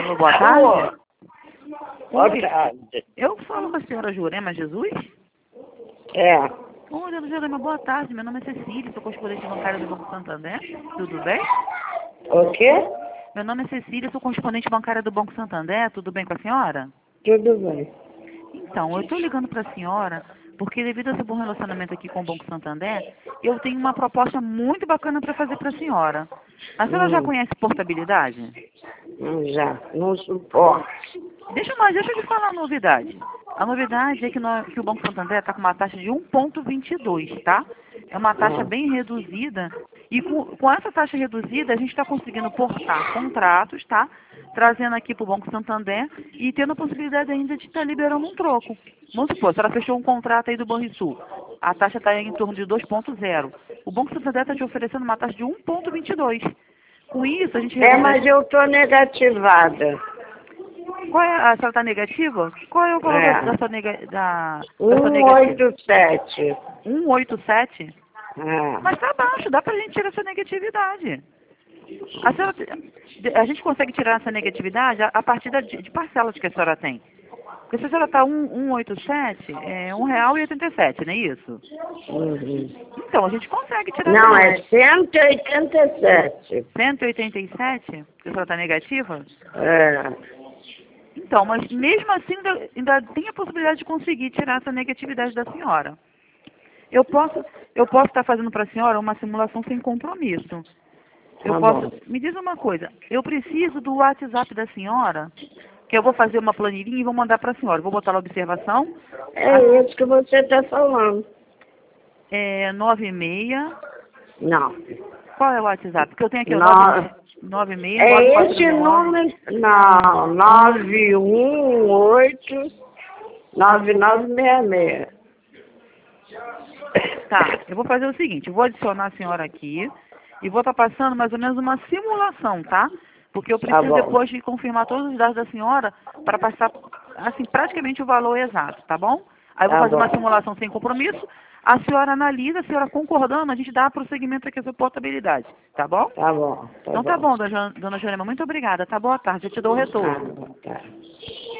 Alô, boa Alô. tarde. Boa Oi, tarde. eu falo com a senhora Jurema Jesus? É. Oi, dona Jurema, boa tarde. Meu nome é Cecília, sou correspondente bancária do Banco Santander. Tudo bem? O quê? Meu nome é Cecília, sou correspondente bancária do Banco Santander. Tudo bem com a senhora? Tudo bem. Então, eu estou ligando para a senhora porque devido ao seu bom relacionamento aqui com o Banco Santander, eu tenho uma proposta muito bacana para fazer para a senhora. A senhora já conhece portabilidade? Já. Não suporto. Deixa eu te falar a novidade. A novidade é que o Banco Santander está com uma taxa de 1,22, tá? É uma taxa bem reduzida. E com essa taxa reduzida, a gente está conseguindo portar contratos, tá? Trazendo aqui para o Banco Santander e tendo a possibilidade ainda de estar liberando um troco. Vamos supor, se ela fechou um contrato aí do Banrisul, a taxa está em torno de 2,0. O Banco Santander está te oferecendo uma taxa de 1,22. Com isso, a gente Mas eu tô negativada. Qual é, a senhora está negativa? Qual é o valor da sua, da sua negativa? 187. 1,87? É. Mas está baixo, dá para a gente tirar essa negatividade. A gente consegue tirar essa negatividade a partir de parcelas que a senhora tem. Porque se a senhora está 1,87, é R$ 1,87, não é isso? Uhum. Então, a gente consegue tirar Não, essa é 187. 187, que a senhora está negativa? É. Então, mas mesmo assim ainda tem a possibilidade de conseguir tirar essa negatividade da senhora. Eu posso estar fazendo para a senhora uma simulação sem compromisso. Tá bom. Me diz uma coisa, eu preciso do WhatsApp da senhora, que eu vou fazer uma planilhinha e vou mandar para a senhora. Vou botar na observação. É isso que você está falando. 96. Não. Qual é o WhatsApp? Porque eu tenho aqui o No... 96 É esse 949. número? Não. 918-9966. Tá, eu vou fazer o seguinte, eu vou adicionar a senhora aqui e vou estar passando mais ou menos uma simulação, tá? Porque eu preciso bom. depois de confirmar todos os dados da senhora para passar, assim, praticamente o valor exato, tá bom? Aí eu vou Tá fazer uma bom. simulação sem compromisso, a senhora analisa, a senhora concordando, a gente dá prosseguimento aqui à sua portabilidade, tá bom? Tá bom. Então tá bom, dona Jurema, muito obrigada, tá? Boa tarde, eu te dou o retorno. Boa tarde.